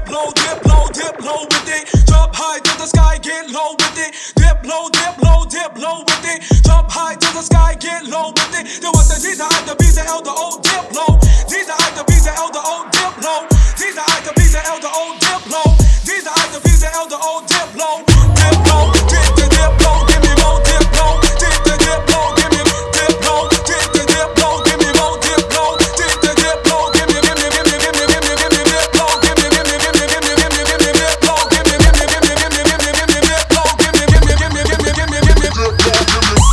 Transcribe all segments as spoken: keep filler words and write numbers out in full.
low, dip low, dip low with it. Jump high to the sky, get low with it. Dip low, dip low, dip low with it. Jump high to the sky, get low with it. Det var the Zita, I, the B, the L, the O, dip low. Zita, I, the B, the L, the O, dip low. Zita, I, the B, the L, the O, dip low. Zita, I, the B, the L, the O, dip low. Dip low, dip the dip low, give me more dip low. Dip the dip low, give me dip low. Dip the dip low, give me more dip low. Dip the dip low, give me, give me, give me, give me, give me, give me dip low. Give me, give me, give me, give me, give me, give me dip low. Give me, give me, give me, give me, give me, give me dip low. Give me, give me, give me, give me, give me, give me dip low. Give me.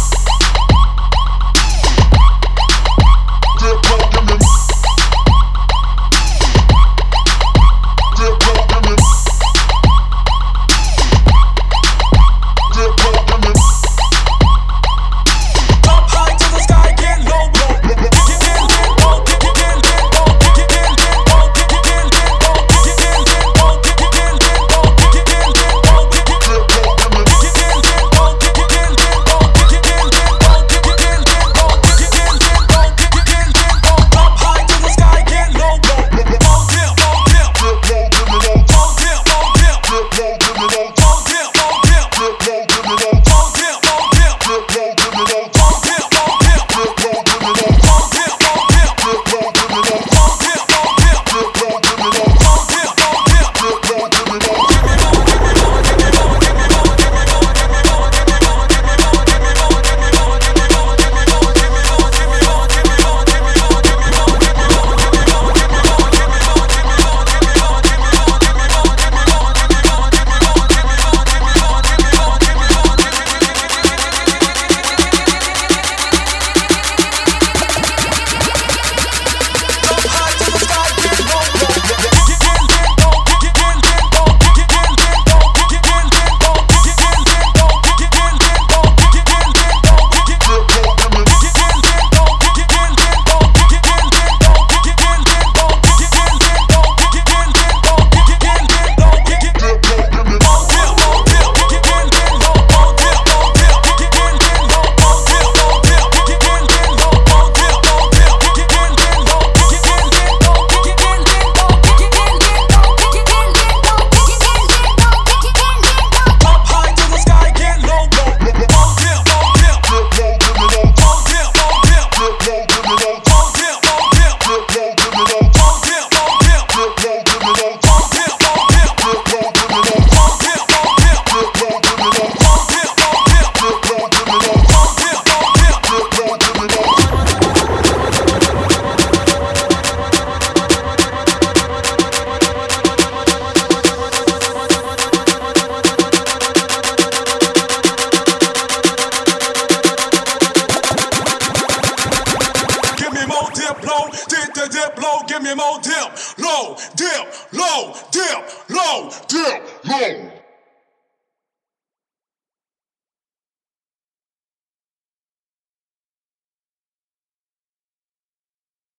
Dip low, give me more dip low, dip low, dip low, dip low.